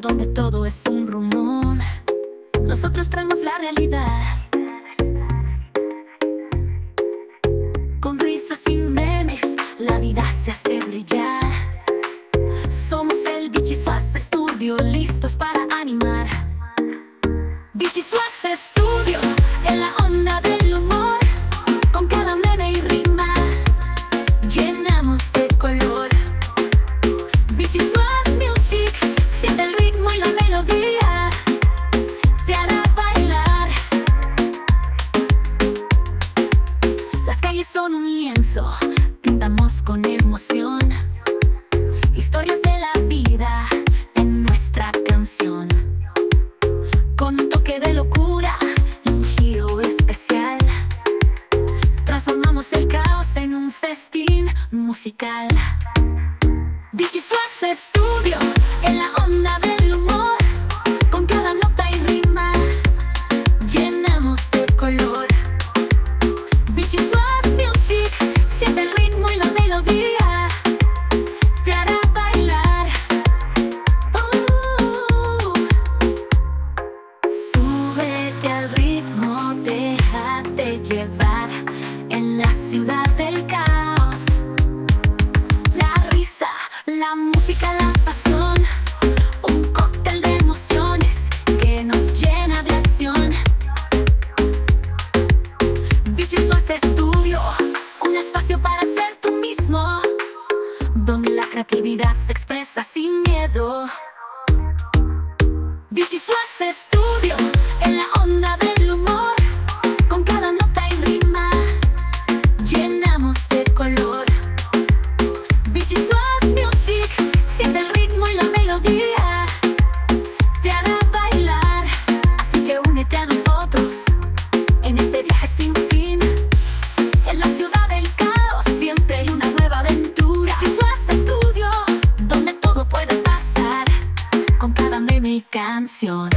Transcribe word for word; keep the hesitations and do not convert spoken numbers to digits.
donde todo es un rumor. Nosotros traemos la realidad, con risas y memes, la vida se hace brillar. Somos el Bichisuas Studio, listos para animar. Bichisuas Studio, en la onda del humor, con cada meme y rima, llenamos de color. Bichisuas Music, siente el ritmo y la melodía, te hará bailar. Las calles son un lienzo, pintamos con emoción historias de la vida en nuestra canción, con un toque de locura y un giro especial. Transformamos el caos en un festín musical. Bichisuas Studio, en la onda del humor, con cada nota y rima, llenamos de color. Bichisuas Music, siente el ritmo y la melodía, te hará bailar. uh, Súbete al ritmo, déjate llevar en la ciudad del caos. La risa, la música, la pasión, un cóctel de emociones que nos llena de acción. Bichisuas Studio, un espacio para ser tú mismo, donde la creatividad se expresa sin miedo. Bichisuas Studio, en la onda del humor, con cada nota y rima, llenamos de color. Bichisuas Music, siente el ritmo y la melodía, te hará bailar. Así que únete a nosotros en este viaje sin fin. En la ciudad del caos siempre hay una nueva aventura. Bichisuas Studio, donde todo puede pasar, con cada meme y canción.